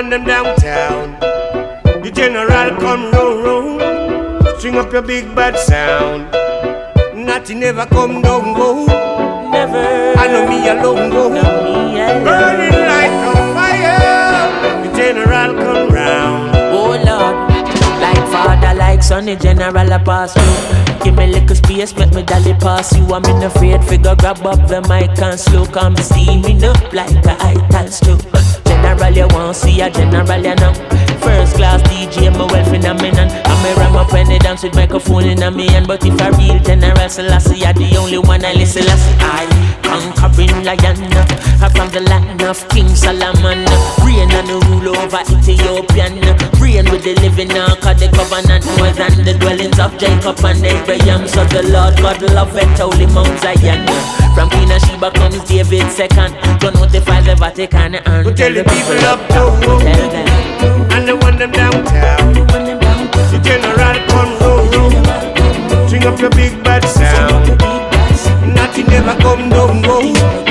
one them downtown. The general come round, string up your big bad sound. Nothing never come down, go. Never. I know me alone, go. Burning like a fire. The general come round. Oh Lord, like father, like son, the general a pass through. Give me little space, make me dolly pass you. I'm in afraid figure grab up the mic and slow. Come steaming up like a ital stew. General you want see a general you know. First class DJ, my well phenomenon. I may ram up when they dance with microphone in a me hand. But if a real general Selassie, you're the only one I listen. I conquering lion, I'm from the land of King Solomon. Reign and rule over Ethiopian. Reign with the living now, cause the covenant more than the dwellings of Jacob and Abraham. So the Lord God love it, holy Mount Zion. From Queen of Sheba comes David second. Don't notify the Vatican and we tell the people up to and the one them downtown. The general come round, string up your big bad sound. Nothing never come down, go.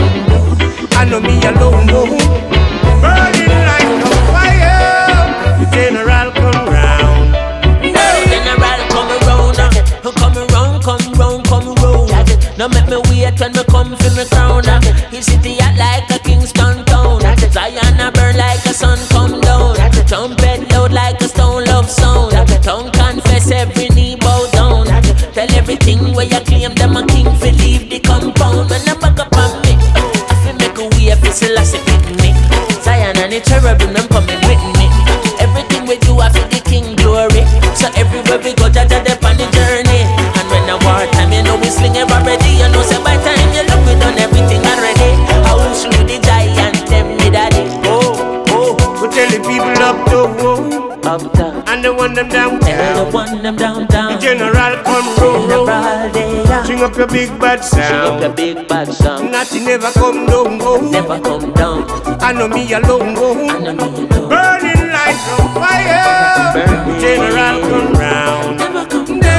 I know me alone, go. Burning like a fire. The general come round. General come around, come round. Now make me wait when me come for me crown. His city act like a Kingston town. Zion a burn like a sun come down. Trumpet loud like a stone love sound. Tongue confess every knee bow down. Tell everything where you claim them a king for leave the compound. When I back up on me, if you make a way for Selassie with me. Zion and the cherubim them coming with me. Everything we do I feel the king glory. So everywhere we go, Jaja dep on the journey. And when the war time, you know we sling it already. You know say by time you look we done everything already. How slew the giant them me daddy. We tell the people up to and the one them downtown. The general come round. String up your big bad sound. Nothing never come down, go. I know me alone, go. Burning like a fire. The general come round. Never come down.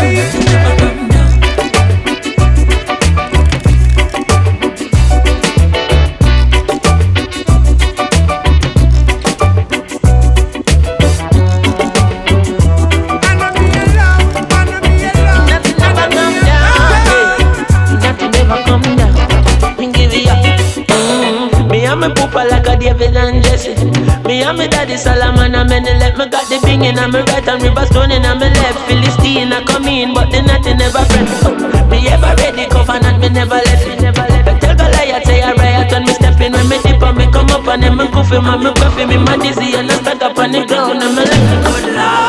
Me poopa like a David and Jesse. Me and me daddy Solomon and many left. Me got the thing in and me right and river stone in and me left. Philistine I come in but the nothing never friend. Me ever ready covenant me never left. Tell Goliath say I riot when me step in. When me dip and me come up and then me goofy man me puffy. Me my dizzy and I stand up on the ground and me left. Good Lord.